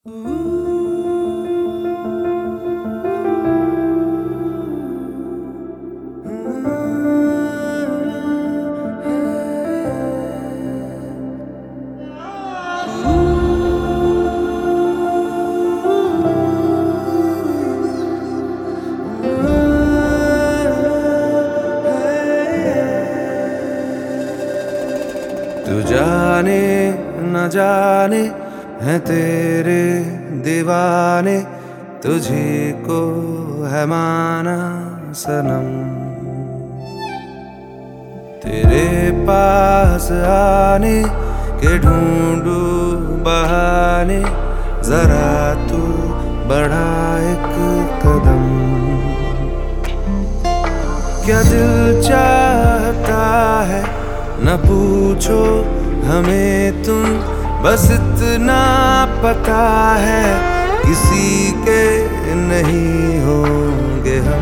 तू जाने न जाने है तेरे दीवाने, तुझे को है माना सनम। तेरे पास आने के ढूंढू बहाने, जरा तू बढ़ा एक कदम। क्या दिल चाहता है न पूछो हमें तुम, बस इतना पता है किसी के नहीं होंगे हम।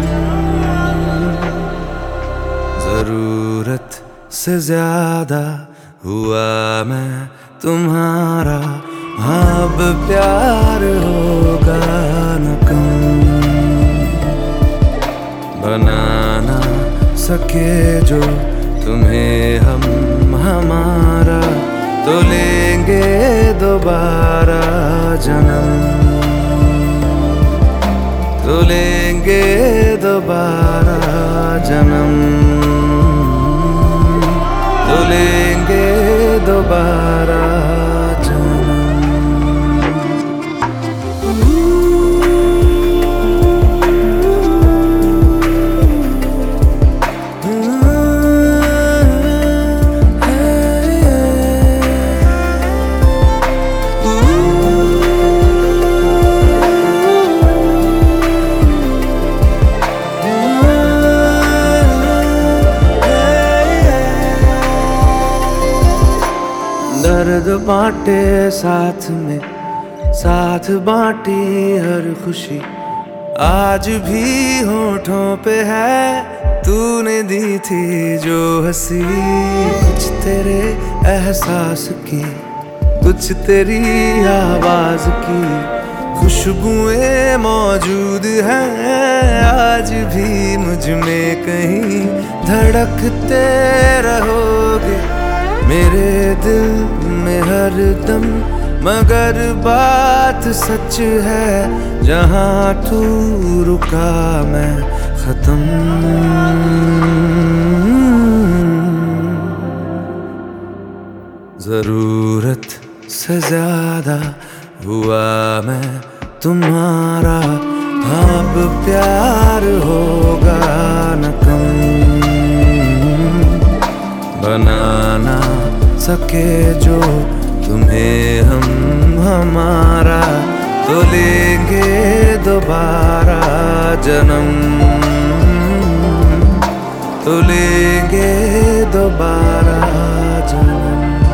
जरूरत से ज्यादा हुआ मैं तुम्हारा, अब प्यार होगा न कम। बनाना सके जो तुम्हें हम हमारा, तो लेंगे दोबारा जन्म, तो लेंगे दोबारा जन्म, तो लेंगे दोबारा जन्म। दर्द बांटे साथ में, साथ बांटी हर खुशी, आज भी होठों पे है तूने दी थी जो हंसी। कुछ तेरे एहसास की, कुछ तेरी आवाज की खुशबुएं मौजूद हैं आज भी मुझ में कहीं। धड़कते रहोगे मेरे दिल में हर दम, मगर बात सच है जहाँ तू रुका मैं खत्म। जरूरत से ज्यादा हुआ मैं तुम्हारा, अब प्यार होगा न कम। बनाना सके जो तुम्हें हम हमारा, तो लेंगे दोबारा जन्म, तो लेंगे दोबारा जन्म।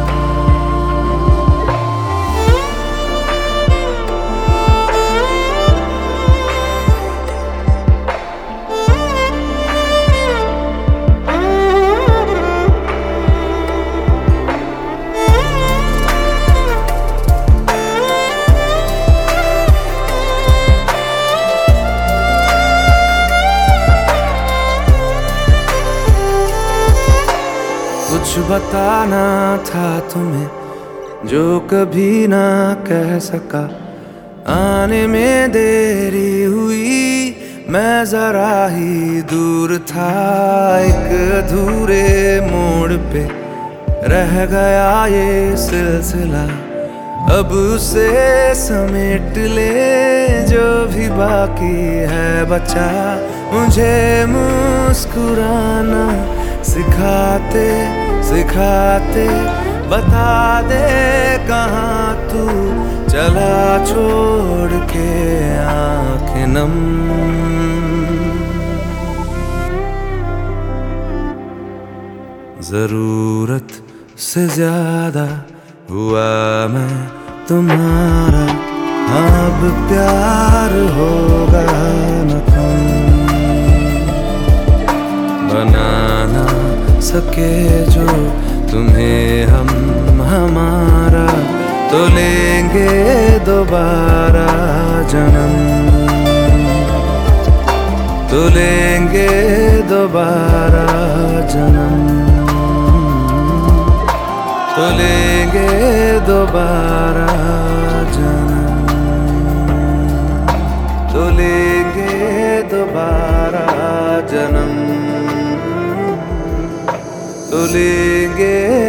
कुछ बताना था तुम्हें जो कभी ना कह सका, आने में देरी हुई मैं जरा ही दूर था। एक अधूरे मोड़ पे रह गया ये सिलसिला, अब उसे समेट ले जो भी बाकी है बचा। मुझे मुस्कुराना सिखाते सिखाते बता दे कहाँ तू चला छोड़ के आँखें नम। जरूरत से ज्यादा हुआ मैं तुम्हारा, अब प्यार होगा न कम। बनाना सके जो तुम्हें हम हमारा, तो लेंगे दोबारा जन्म, तो लेंगे दोबारा जन्म, तो लेंगे दोबारा जन्म, तो लेंगे दोबारा जन्म, तो लेंगे